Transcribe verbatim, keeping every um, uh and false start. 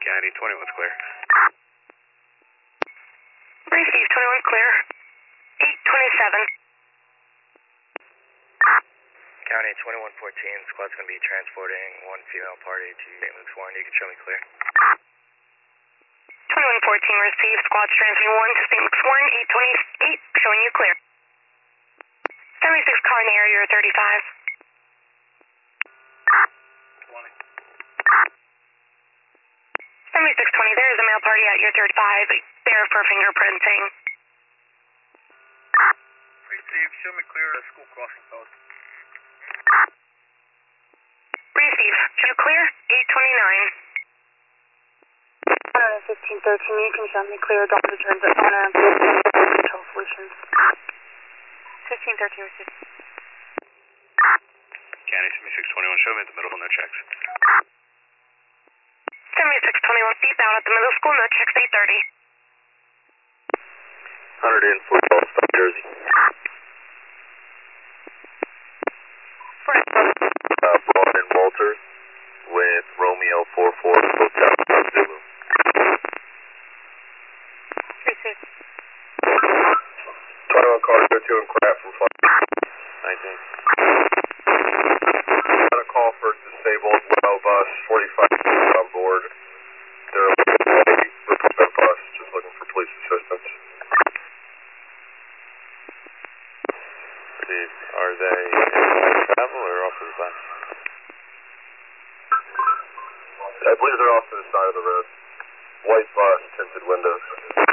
County twenty-one's clear. Receive twenty-one clear. eight twenty-seven. County twenty-one fourteen, squad's going to be transporting one female party to Saint Luke's Warren. You can show me clear. twenty-one fourteen, receive. Squad's transferring one to Saint Luke's Warren, eight twenty-eight, showing you clear. seventy-six car in the area, you're thirty-five. twenty. seventy-six twenty, there is a male party at your thirty-five, there for fingerprinting. Receive, show me clear to school crossing post. Receive, show clear, eight twenty-nine. one fifteen thirteen, you can show me clear. Doctor turns at one fifteen Control Solutions. fifteen thirteen, receive. County seventy-six twenty-one, show me at the middle, no checks. seventy-six twenty-one, feet down at the middle school, no checks, eight thirty. one hundred football, South Jersey. Uh, Braun and Walters with Romeo four four, Hotel Zulu. Receive. twenty-one car, go to and crap from five. nineteen. Got a call for disabled well bus, forty-five on board. They're a replacement bus, just looking for police assistance. Are they in travel or off to the side? I believe they're off to the side of the road. White bus, tinted windows.